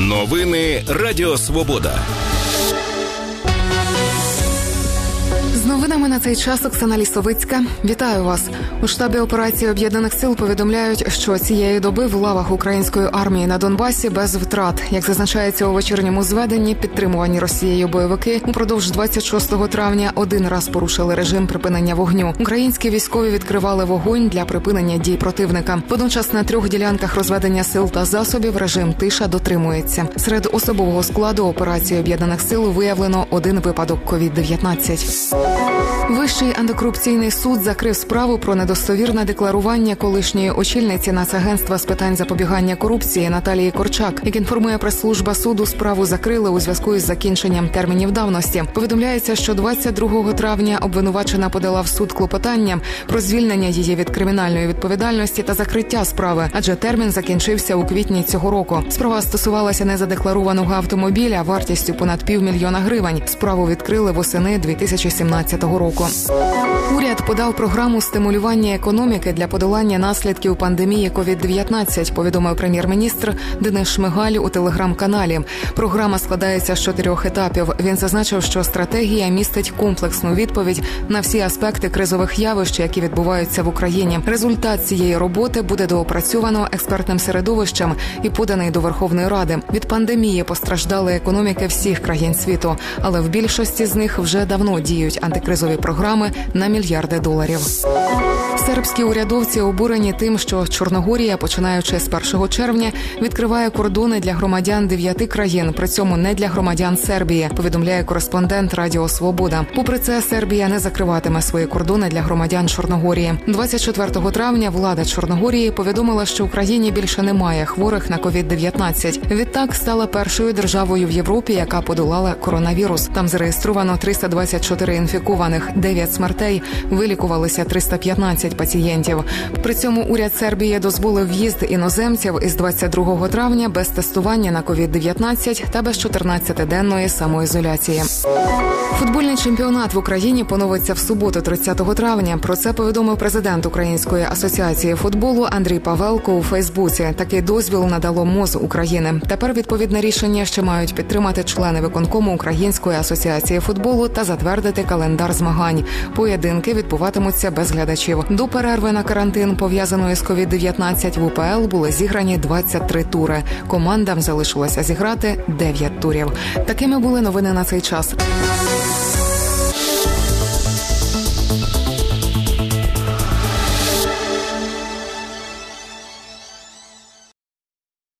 Новини Радіо Свобода. З новинами на цей час Оксана Лісовицька. Вітаю вас. У штабі операції Об'єднаних сил повідомляють, що цієї доби в лавах української армії на Донбасі без втрат. Як зазначається у вечірньому зведенні, підтримувані Росією бойовики упродовж 26 травня один раз порушили режим припинення вогню. Українські військові відкривали вогонь для припинення дій противника. Водночас на 3 ділянках розведення сил та засобів режим тиша дотримується. Серед особового складу операції Об'єднаних сил виявлено 1 випадок COVID-19. Вищий антикорупційний суд закрив справу про недостовірне декларування колишньої очільниці Нацагентства з питань запобігання корупції Наталії Корчак. Як інформує прес-служба суду, справу закрили у зв'язку із закінченням термінів давності. Повідомляється, що 22 травня обвинувачена подала в суд клопотання про звільнення її від кримінальної відповідальності та закриття справи, адже термін закінчився у квітні цього року. Справа стосувалася незадекларованого автомобіля вартістю понад $500 000 гривень. Справу відкрили восени 2017 року. Уряд подав програму стимулювання економіки для подолання наслідків пандемії COVID-19, повідомив прем'єр-міністр Денис Шмигаль у телеграм-каналі. Програма складається з 4 етапів. Він зазначив, що стратегія містить комплексну відповідь на всі аспекти кризових явищ, які відбуваються в Україні. Результат цієї роботи буде доопрацьовано експертним середовищем і поданий до Верховної Ради. Від пандемії постраждали економіки всіх країн світу, але в більшості з них вже давно діють антикризові програми на мільярди доларів. Сербські урядовці обурені тим, що Чорногорія, починаючи з 1 червня, відкриває кордони для громадян 9 країн, при цьому не для громадян Сербії, повідомляє кореспондент Радіо Свобода. Попри це, Сербія не закриватиме свої кордони для громадян Чорногорії. 24 травня влада Чорногорії повідомила, що в країні більше немає хворих на COVID-19. Відтак стала першою державою в Європі, яка подолала коронавірус. Там зареєстровано 324 інфікованих, 9 смертей, вилікувалися 315 пацієнтів. При цьому уряд Сербії дозволив в'їзд іноземців із 22 травня без тестування на COVID-19 та без 14-денної самоізоляції. Футбольний чемпіонат в Україні поновиться в суботу, 30 травня. Про це повідомив президент Української асоціації футболу Андрій Павелко у Фейсбуці. Такий дозвіл надало МОЗ України. Тепер відповідне рішення ще мають підтримати члени виконкому Української асоціації футболу та затвердити календар змагань. Поєдинки відбуватимуться без глядачів. До перерви на карантин, пов'язаної з COVID-19, в УПЛ були зіграні 23 тури. Командам залишилося зіграти 9 турів. Такими були новини на цей час.